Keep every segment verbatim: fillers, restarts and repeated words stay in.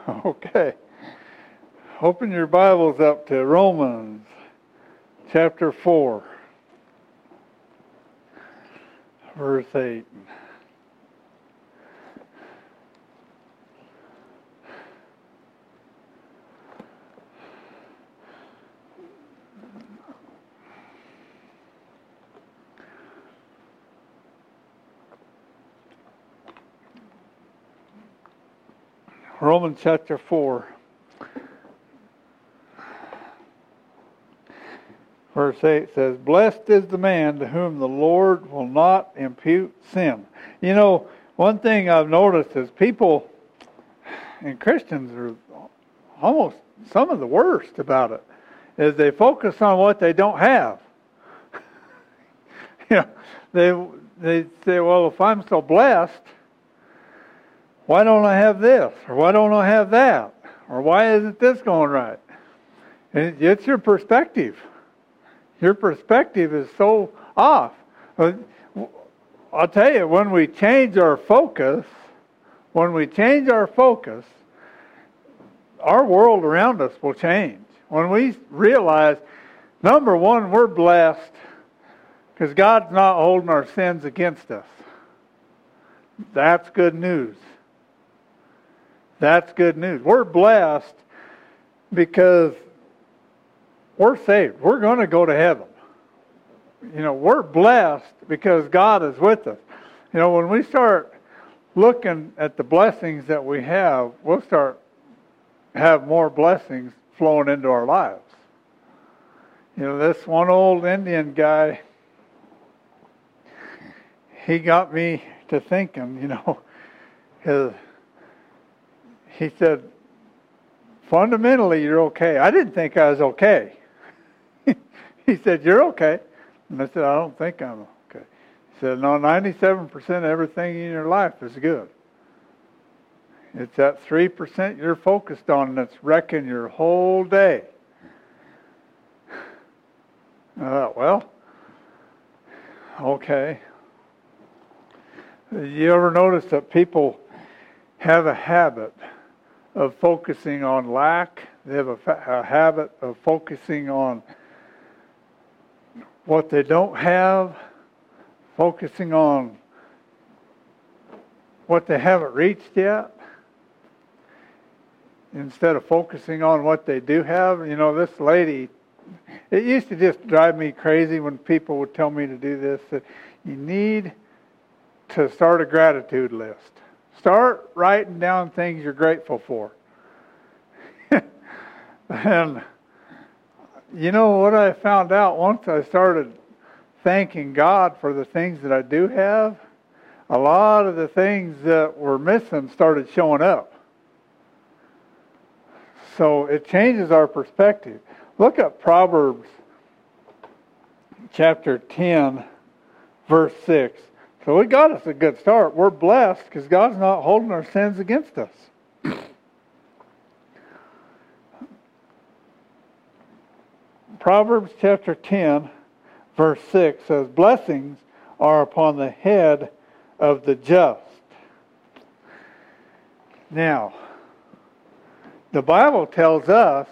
Okay. Open your Bibles up to Romans chapter four, verse eight. Romans chapter four, verse eight says, "Blessed is the man to whom the Lord will not impute sin." You know, one thing I've noticed is people, and Christians are almost some of the worst about it, is they focus on what they don't have. you know, they they say, well, if I'm so blessed, why don't I have this? Or why don't I have that? Or why isn't this going right? And it's your perspective. Your perspective is so off. I'll tell you, when we change our focus, when we change our focus, our world around us will change. When we realize, number one, we're blessed because God's not holding our sins against us. That's good news. That's good news. We're blessed because we're saved. We're going to go to heaven. You know, we're blessed because God is with us. You know, when we start looking at the blessings that we have, we'll start have more blessings flowing into our lives. You know, this one old Indian guy, he got me to thinking, you know, his He said, fundamentally, you're okay. I didn't think I was okay. He said, you're okay. And I said, I don't think I'm okay. He said, no, ninety-seven percent of everything in your life is good. It's that three percent you're focused on that's wrecking your whole day. I thought, well, okay. You ever notice that people have a habit of focusing on lack? They have a, a habit of focusing on what they don't have, focusing on what they haven't reached yet, instead of focusing on what they do have. You know, this lady, it used to just drive me crazy when people would tell me to do this, that you need to start a gratitude list. Start writing down things you're grateful for. And you know what I found out once I started thanking God for the things that I do have? A lot of the things that were missing started showing up. So it changes our perspective. Look at Proverbs chapter ten, verse six. So we got us a good start. We're blessed because God's not holding our sins against us. Proverbs chapter ten, verse six says, blessings are upon the head of the just. Now, the Bible tells us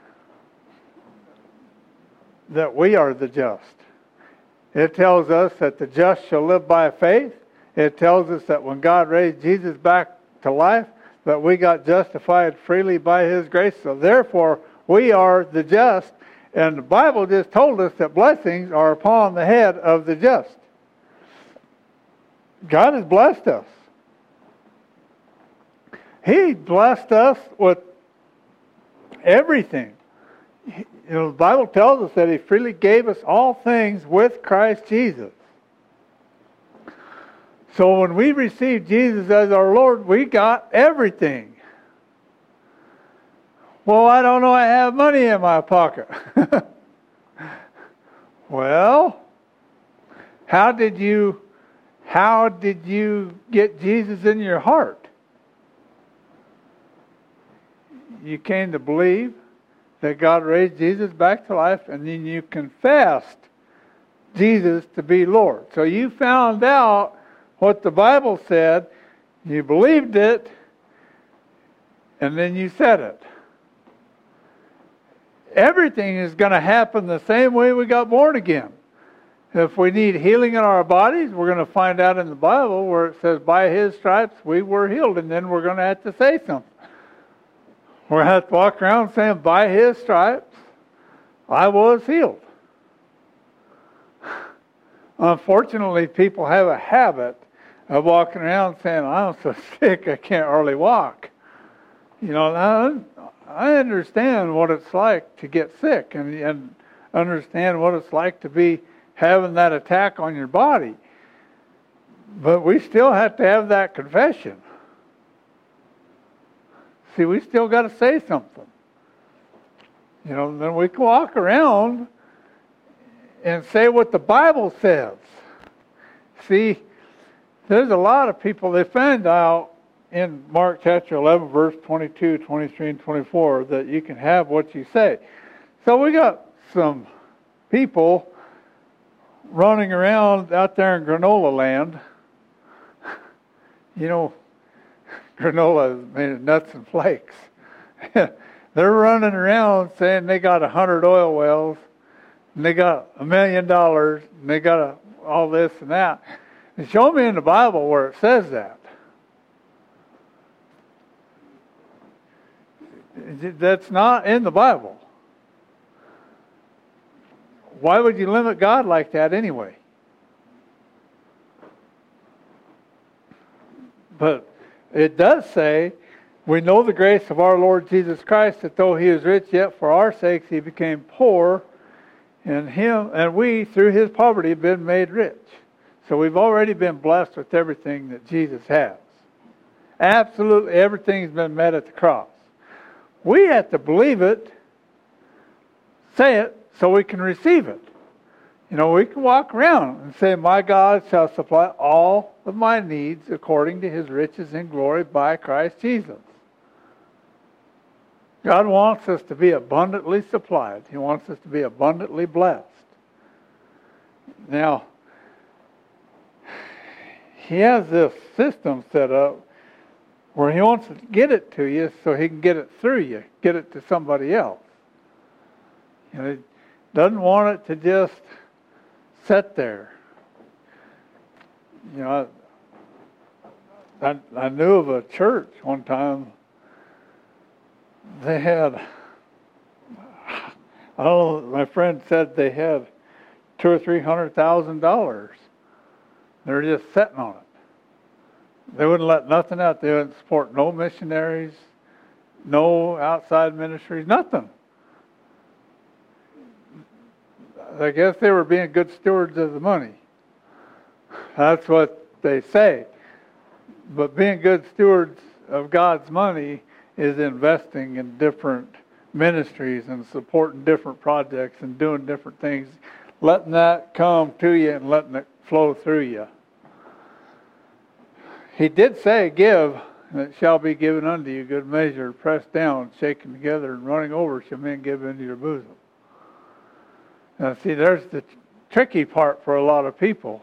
that we are the just. It tells us that the just shall live by faith. It tells us that when God raised Jesus back to life, that we got justified freely by His grace. So therefore, we are the just. And the Bible just told us that blessings are upon the head of the just. God has blessed us. He blessed us with everything. You know, the Bible tells us that He freely gave us all things with Christ Jesus. So when we received Jesus as our Lord, we got everything. Well, I don't know, I have money in my pocket. Well, how did you how did you get Jesus in your heart? You came to believe that God raised Jesus back to life, and then you confessed Jesus to be Lord. So you found out what the Bible said, you believed it, and then you said it. Everything is going to happen the same way we got born again. If we need healing in our bodies, we're going to find out in the Bible where it says, by His stripes we were healed. And then we're going to have to say something. We're going to have to walk around saying, by His stripes I was healed. Unfortunately, people have a habit of walking around saying, I'm so sick I can't hardly walk. You know, I, I understand what it's like to get sick and, and understand what it's like to be having that attack on your body. But we still have to have that confession. See, we still got to say something. You know, then we can walk around and say what the Bible says. See, there's a lot of people, they find out in Mark chapter eleven, verse twenty-two, twenty-three, and twenty-four that you can have what you say. So we got some people running around out there in granola land. You know, granola is made of nuts and flakes. They're running around saying they got a hundred oil wells, and they got a million dollars, and they got a, all this and that. And show me in the Bible where it says that. That's not in the Bible. Why would you limit God like that anyway? But it does say, we know the grace of our Lord Jesus Christ, that though He is rich, yet for our sakes He became poor, and Him and we through His poverty have been made rich. So we've already been blessed with everything that Jesus has. Absolutely everything's been met at the cross. We have to believe it, say it, so we can receive it. You know, we can walk around and say, my God shall supply all of my needs according to His riches in glory by Christ Jesus. God wants us to be abundantly supplied. He wants us to be abundantly blessed. Now, He has this system set up where He wants to get it to you so He can get it through you, get it to somebody else. You know, He doesn't want it to just sit there. You know, I, I knew of a church one time. They had, I don't know, my friend said they had two or three hundred thousand dollars. They're just sitting on it. They wouldn't let nothing out. They wouldn't support no missionaries, no outside ministries, nothing. I guess they were being good stewards of the money. That's what they say. But being good stewards of God's money is investing in different ministries and supporting different projects and doing different things, letting that come to you and letting it flow through you. He did say, give, and it shall be given unto you, good measure, pressed down, shaken together, and running over shall men give into your bosom. Now, see, there's the tricky part for a lot of people.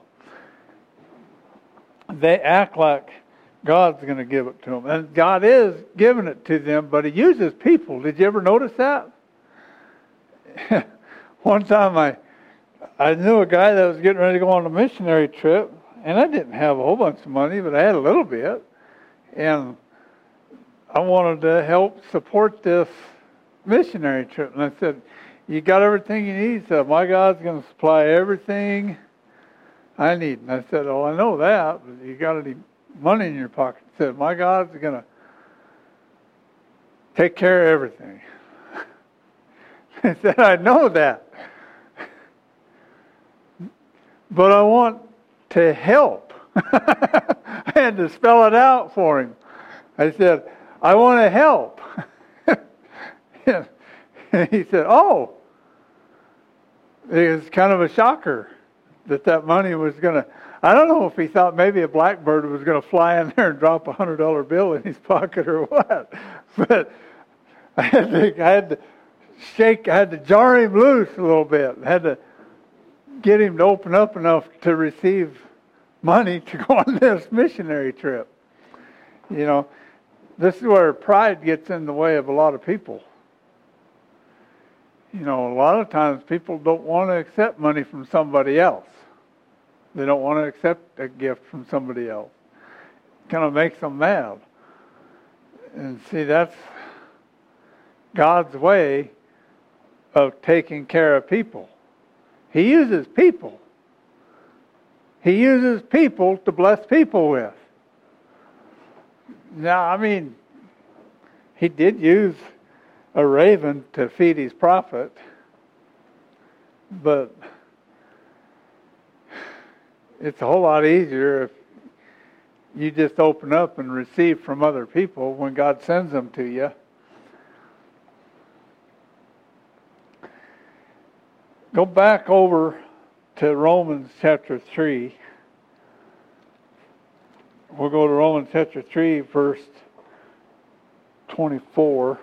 They act like God's going to give it to them. And God is giving it to them, but He uses people. Did you ever notice that? One time I I knew a guy that was getting ready to go on a missionary trip, and I didn't have a whole bunch of money, but I had a little bit. And I wanted to help support this missionary trip. And I said, you got everything you need? He said, my God's going to supply everything I need. And I said, oh, I know that, but you got any money in your pocket? He said, my God's going to take care of everything. I said, I know that. But I want to help. I had to spell it out for him. I said, I want to help. And he said, oh. It was kind of a shocker that that money was going to... I don't know if he thought maybe a blackbird was going to fly in there and drop a one hundred dollar bill in his pocket or what. But I had to, I had to shake, I had to jar him loose a little bit. I had to get him to open up enough to receive money to go on this missionary trip. You know, this is where pride gets in the way of a lot of people. You know, a lot of times people don't want to accept money from somebody else. They don't want to accept a gift from somebody else. It kind of makes them mad. And see, that's God's way of taking care of people. He uses people. He uses people to bless people with. Now, I mean, he did use a raven to feed his prophet, but it's a whole lot easier if you just open up and receive from other people when God sends them to you. Go back over to Romans chapter three. We'll go to Romans chapter three, verse twenty-four.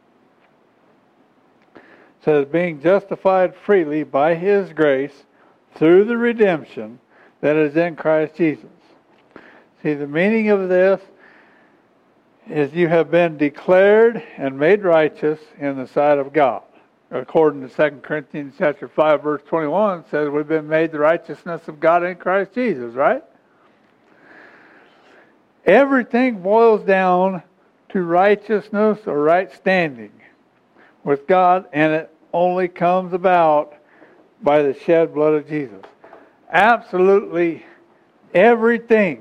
It says, being justified freely by His grace through the redemption that is in Christ Jesus. See, the meaning of this is you have been declared and made righteous in the sight of God. According to Second Corinthians chapter five, verse twenty-one, it says we've been made the righteousness of God in Christ Jesus, right? Everything boils down to righteousness or right standing with God, and it only comes about by the shed blood of Jesus. Absolutely everything.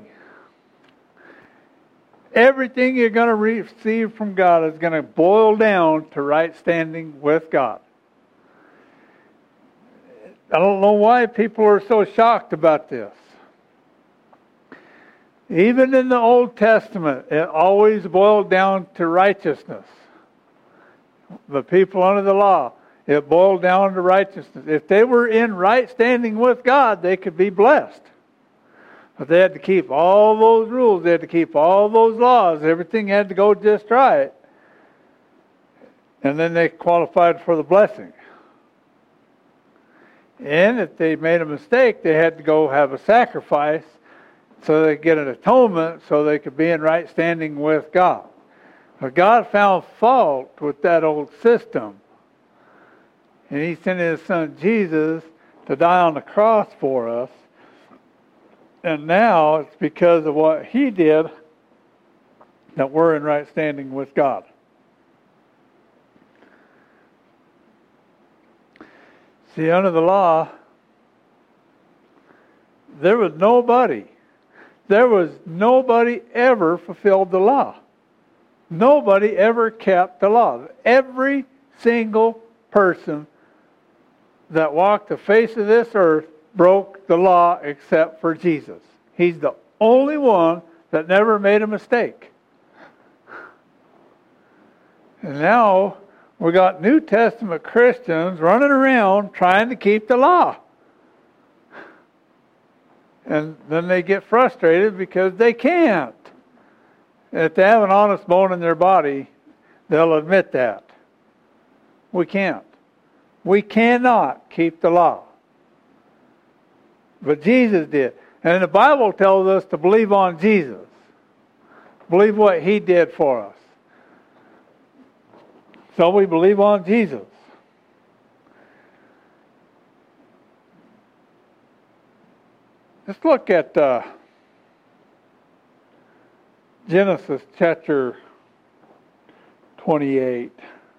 Everything you're going to receive from God is going to boil down to right standing with God. I don't know why people are so shocked about this. Even in the Old Testament, it always boiled down to righteousness. The people under the law, it boiled down to righteousness. If they were in right standing with God, they could be blessed. But they had to keep all those rules. They had to keep all those laws. Everything had to go just right. And then they qualified for the blessing. And if they made a mistake, they had to go have a sacrifice so they could get an atonement so they could be in right standing with God. But God found fault with that old system. And He sent His Son Jesus to die on the cross for us. And now it's because of what He did that we're in right standing with God. See, under the law, there was nobody. There was nobody ever fulfilled the law. Nobody ever kept the law. Every single person that walked the face of this earth broke the law except for Jesus. He's the only one that never made a mistake. And now we got New Testament Christians running around trying to keep the law. And then they get frustrated because they can't. If they have an honest bone in their body, they'll admit that. We can't. We cannot keep the law. But Jesus did. And the Bible tells us to believe on Jesus. Believe what He did for us. So we believe on Jesus. Let's look at uh, Genesis chapter twenty-eight.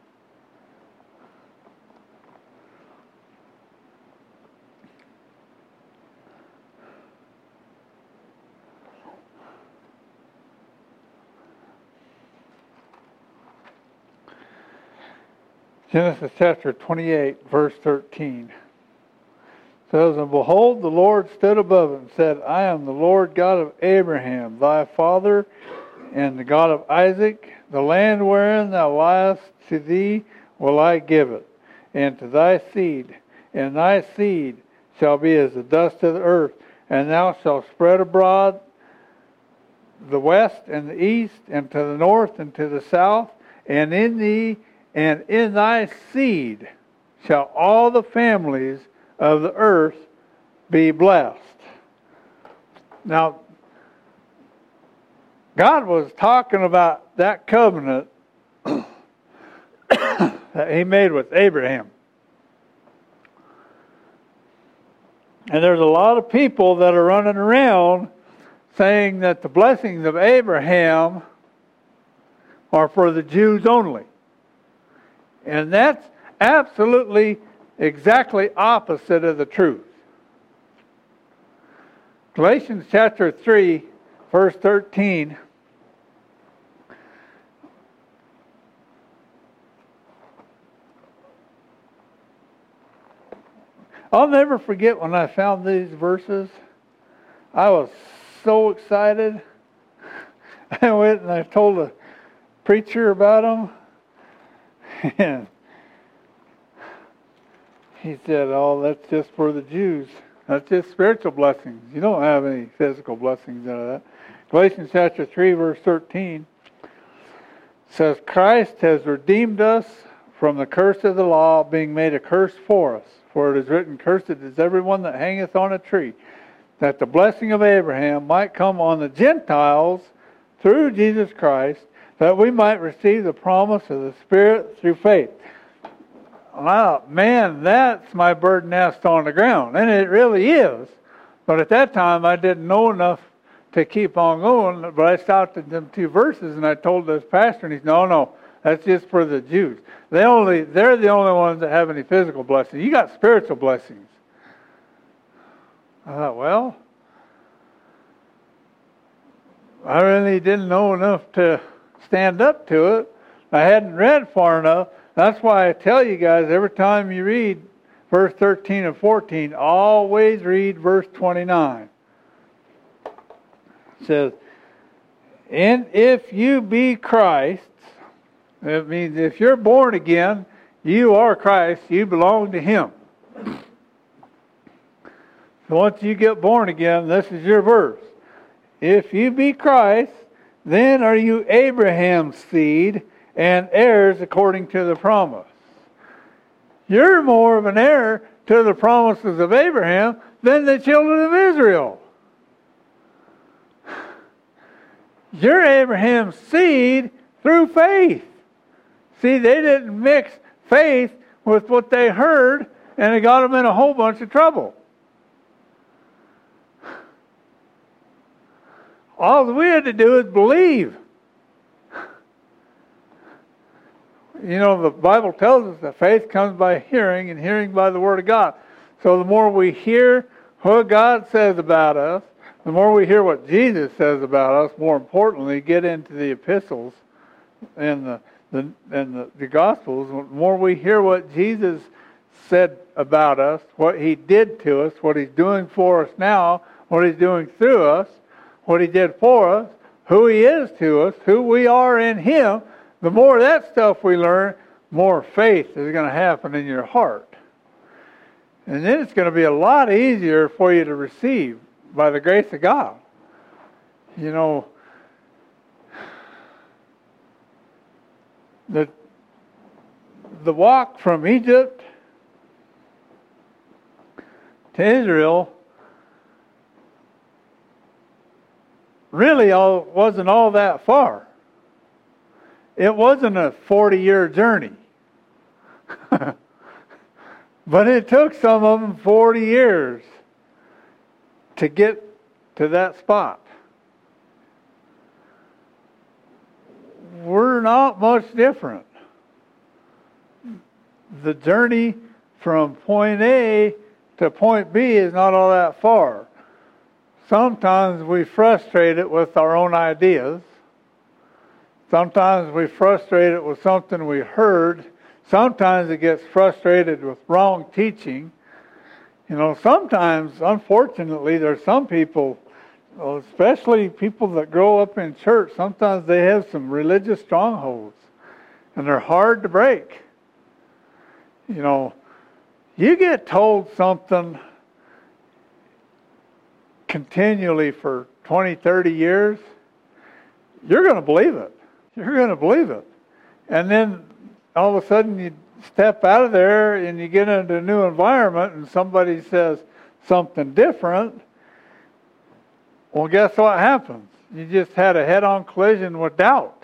Genesis chapter twenty-eight, verse thirteen. Says, and behold, the Lord stood above it and said, I am the Lord God of Abraham, thy father, and the God of Isaac. The land wherein thou liest, to thee will I give it, and to thy seed. And thy seed shall be as the dust of the earth, and thou shalt spread abroad the west and the east, and to the north and to the south, and in thee and in thy seed shall all the families of the earth be blessed. Now, God was talking about that covenant that he made with Abraham. And there's a lot of people that are running around saying that the blessings of Abraham are for the Jews only. And that's absolutely exactly opposite of the truth. Galatians chapter three, verse thirteen. I'll never forget when I found these verses. I was so excited. I went and I told a preacher about them. And he said, oh, that's just for the Jews. That's just spiritual blessings. You don't have any physical blessings out of that. Galatians chapter three, verse thirteen says, Christ has redeemed us from the curse of the law, being made a curse for us. For it is written, cursed is everyone that hangeth on a tree, that the blessing of Abraham might come on the Gentiles through Jesus Christ, that we might receive the promise of the Spirit through faith. Wow, man, that's my bird nest on the ground. And it really is. But at that time, I didn't know enough to keep on going. But I stopped at them two verses, and I told this pastor, and he said, no, no, that's just for the Jews. They only, they're the only ones that have any physical blessings. You got spiritual blessings. I thought, well, I really didn't know enough to stand up to it. I hadn't read far enough. That's why I tell you guys, every time you read verse thirteen and fourteen, always read verse twenty-nine. It says, and if you be Christ's, it means if you're born again, you are Christ, you belong to Him. So once you get born again, this is your verse. If you be Christ, then are you Abraham's seed and heirs according to the promise. You're more of an heir to the promises of Abraham than the children of Israel. You're Abraham's seed through faith. See, they didn't mix faith with what they heard, and it got them in a whole bunch of trouble. All we had to do is believe. You know, the Bible tells us that faith comes by hearing, and hearing by the Word of God. So the more we hear what God says about us, the more we hear what Jesus says about us, more importantly, get into the epistles and the, the, and the, the Gospels, the more we hear what Jesus said about us, what He did to us, what He's doing for us now, what He's doing through us, what He did for us, who He is to us, who we are in Him, the more of that stuff we learn, more faith is going to happen in your heart. And then it's going to be a lot easier for you to receive by the grace of God. You know, the, the walk from Egypt to Israel really all, wasn't all that far. It wasn't a forty-year journey. But it took some of them forty years to get to that spot. We're not much different. The journey from point A to point B is not all that far. Sometimes we frustrate it with our own ideas. Sometimes we frustrate it with something we heard. Sometimes it gets frustrated with wrong teaching. You know, sometimes, unfortunately, there's some people, especially people that grow up in church, sometimes they have some religious strongholds, and they're hard to break. You know, you get told something continually for twenty, thirty years, you're going to believe it. You're going to believe it. And then all of a sudden you step out of there and you get into a new environment and somebody says something different, Well, guess what happens? You just had a head-on collision with doubt.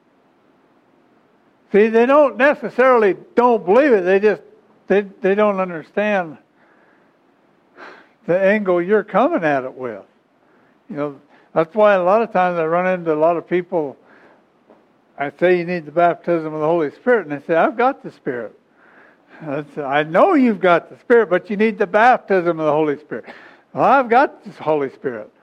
See, they don't necessarily don't believe it. They just they they don't understand the angle you're coming at it with. You know, that's why a lot of times I run into a lot of people. I say you need the baptism of the Holy Spirit, and they say, I've got the Spirit. I say, I know you've got the Spirit, but you need the baptism of the Holy Spirit. Well, I've got the Holy Spirit.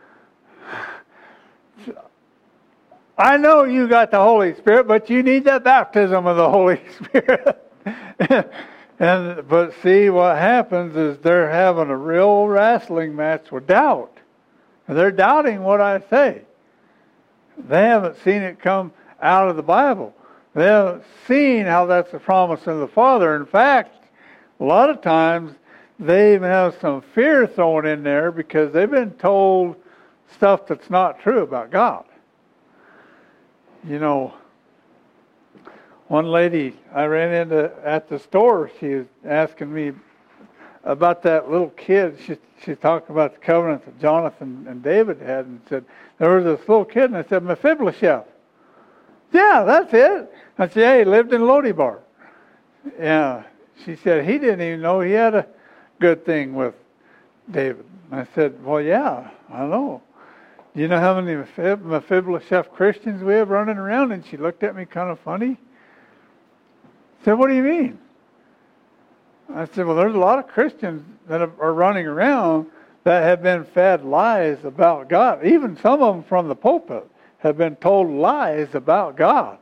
I know you got the Holy Spirit, but you need the baptism of the Holy Spirit. and But see, what happens is they're having a real wrestling match with doubt. They're doubting what I say. They haven't seen it come out of the Bible. They haven't seen how that's the promise of the Father. In fact, a lot of times they even have some fear thrown in there because they've been told stuff that's not true about God. You know, one lady I ran into at the store, she was asking me about that little kid. She she talked about the covenant that Jonathan and David had, and said there was this little kid, and I said Mephibosheth. Yeah, that's it. I said, yeah, he lived in Lodibar. Yeah, she said he didn't even know he had a good thing with David. I said, well, yeah, I know. Do you know how many Mephibosheth Christians we have running around? And she looked at me kind of funny. I said, what do you mean? I said, well, there's a lot of Christians that are running around that have been fed lies about God. Even some of them from the pulpit have been told lies about God.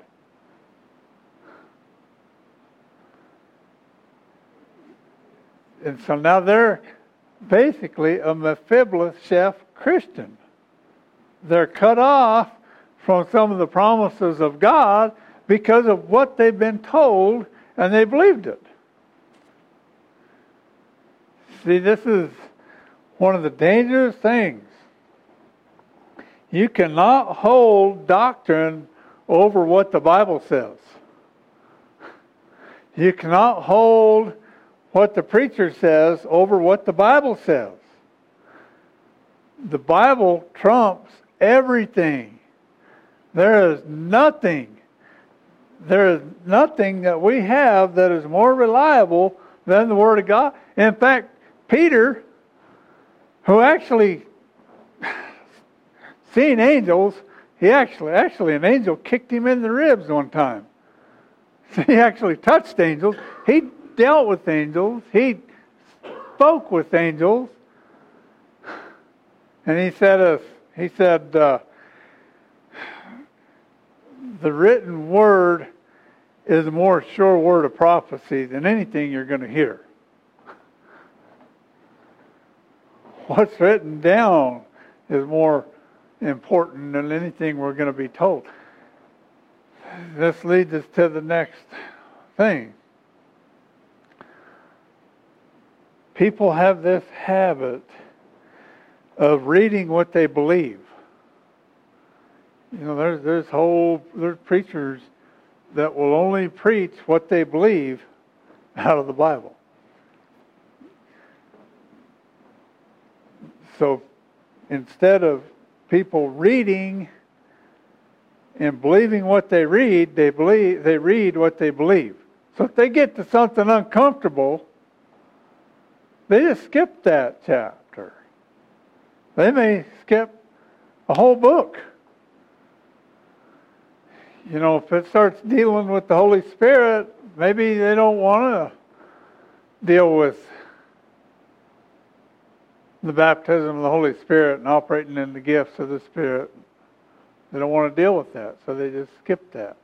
And so now they're basically a Mephibosheth Christian. They're cut off from some of the promises of God because of what they've been told, and they believed it. See, this is one of the dangerous things. You cannot hold doctrine over what the Bible says. You cannot hold what the preacher says over what the Bible says. The Bible trumps everything. There is nothing, there is nothing that we have that is more reliable than the Word of God. In fact, Peter, who actually seen angels, he actually, actually an angel kicked him in the ribs one time. He actually touched angels. He dealt with angels. He spoke with angels. And he said, uh, he said, uh, the written word is a more sure word of prophecy than anything you're going to hear. What's written down is more important than anything we're going to be told. This leads us to the next thing. People have this habit of reading what they believe. You know, there's there's whole there's preachers that will only preach what they believe out of the Bible. So instead of people reading and believing what they read, they believe they read what they believe. So if they get to something uncomfortable, they just skip that chapter. They may skip a whole book. You know, if it starts dealing with the Holy Spirit, maybe they don't want to deal with the baptism of the Holy Spirit and operating in the gifts of the Spirit. They don't want to deal with that, so they just skip that.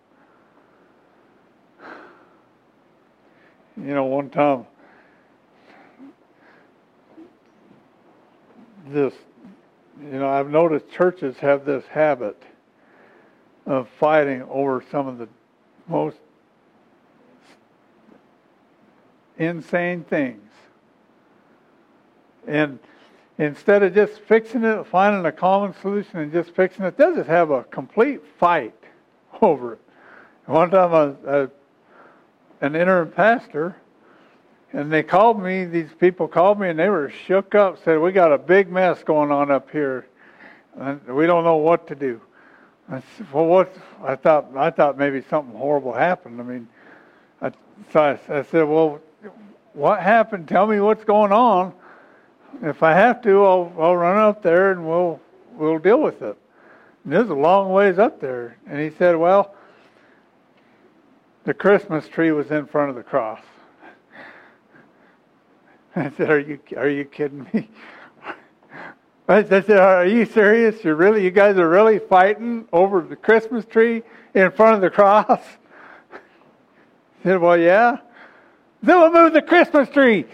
You know, one time, this, you know, I've noticed churches have this habit of fighting over some of the most insane things. And instead of just fixing it, finding a common solution and just fixing it, they'll just have a complete fight over it. One time I was uh, an interim pastor, and they called me, these people called me, and they were shook up, said, we got a big mess going on up here. And we don't know what to do. I said, well, what? I thought I thought maybe something horrible happened. I mean, I, so I, I said, well, what happened? Tell me what's going on. If I have to, I'll I'll run up there and we'll we'll deal with it. And there's a long ways up there. And he said, well, the Christmas tree was in front of the cross. I said, are you are you kidding me? I said, are you serious? You're really, you guys are really fighting over the Christmas tree in front of the cross? He said, well, yeah. Then we'll move the Christmas tree.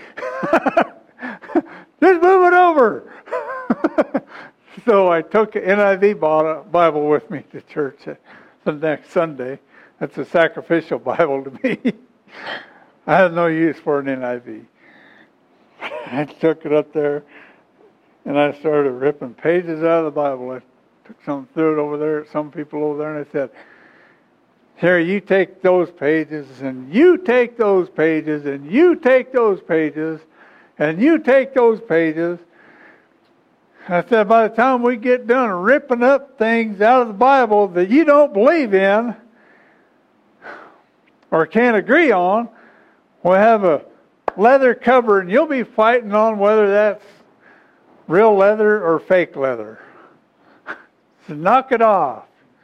Just move it over. So I took an N I V Bible with me to church the next Sunday. That's a sacrificial Bible to me. I had no use for an N I V. I took it up there, and I started ripping pages out of the Bible. I took some, threw it over there at some people over there, and I said, here, you take those pages, and you take those pages, and you take those pages, and you take those pages. I said, by the time we get done ripping up things out of the Bible that you don't believe in or can't agree on, we'll have a leather cover, and you'll be fighting on whether that's real leather or fake leather. So knock it off.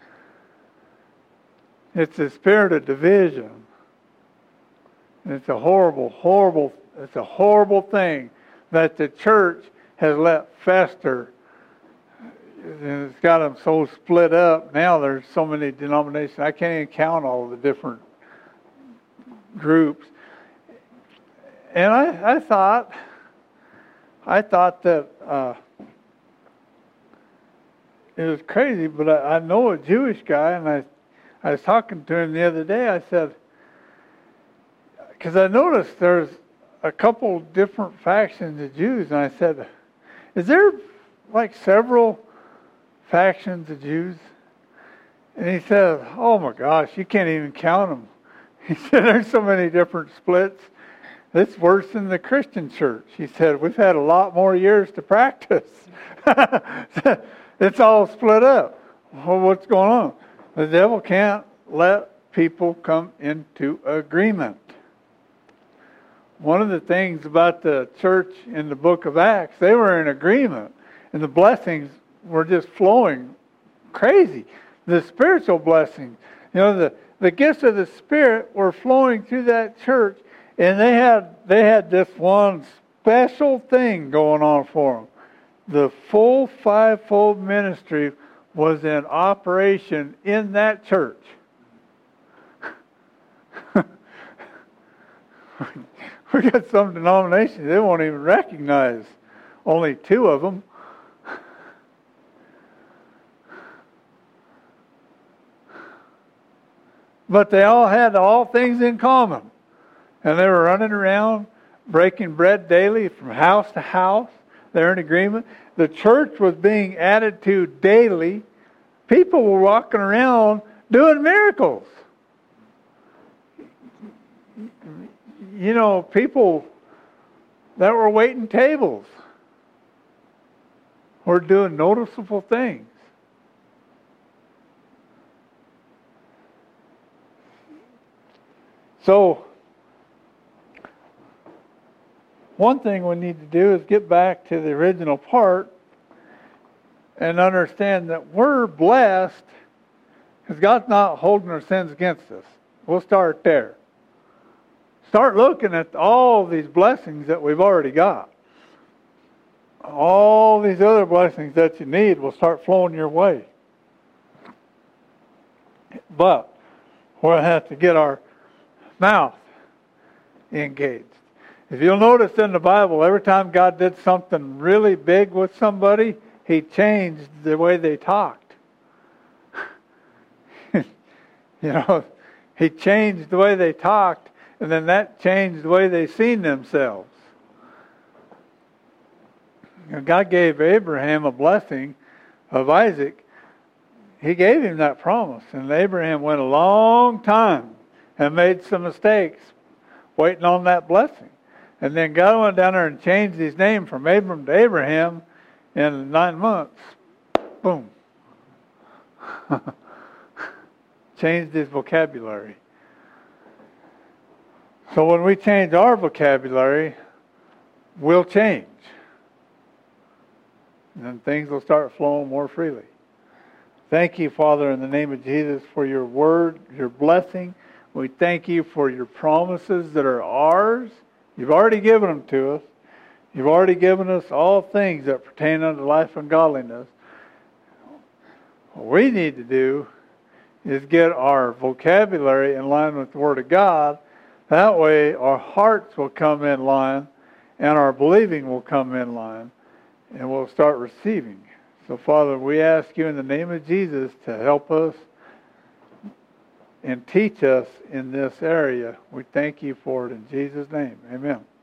It's a spirit of division. It's a horrible, horrible, it's a horrible thing that the church has let fester. And it's got them so split up. Now there's so many denominations. I can't even count all the different groups. And I, I thought, I thought that uh, it was crazy, but I, I know a Jewish guy, and I, I was talking to him the other day. I said, because I noticed there's a couple different factions of Jews, and I said, is there like several factions of Jews? And he said, oh my gosh, you can't even count them. He said, there's so many different splits. It's worse than the Christian church. He said, we've had a lot more years to practice. It's all split up. Well, what's going on? The devil can't let people come into agreement. One of the things about the church in the book of Acts, they were in agreement, and the blessings were just flowing crazy. The spiritual blessings, you know, the, the gifts of the Spirit were flowing through that church, and they had they had this one special thing going on for them. The full fivefold ministry was in operation in that church. We got some denominations, they won't even recognize only two of them. But they all had all things in common. And they were running around, breaking bread daily from house to house. They're in agreement. The church was being added to daily. People were walking around doing miracles. You know, people that were waiting tables were doing noticeable things. So, one thing we need to do is get back to the original part and understand that we're blessed because God's not holding our sins against us. We'll start there. Start looking at all these blessings that we've already got. All these other blessings that you need will start flowing your way. But we'll have to get our mouth engaged. If you'll notice in the Bible, every time God did something really big with somebody, He changed the way they talked. You know, He changed the way they talked, and then that changed the way they seen themselves. You know, God gave Abraham a blessing of Isaac. He gave him that promise, and Abraham went a long time and made some mistakes waiting on that blessing. And then God went down there and changed his name from Abram to Abraham in nine months. boom. Changed his vocabulary. So when we change our vocabulary, we'll change. And then things will start flowing more freely. Thank you, Father, in the name of Jesus, for your word, your blessing. We thank you for your promises that are ours. You've already given them to us. You've already given us all things that pertain unto life and godliness. What we need to do is get our vocabulary in line with the Word of God. That way our hearts will come in line and our believing will come in line and we'll start receiving. So, Father, we ask you in the name of Jesus to help us and teach us in this area. We thank you for it in Jesus' name. Amen.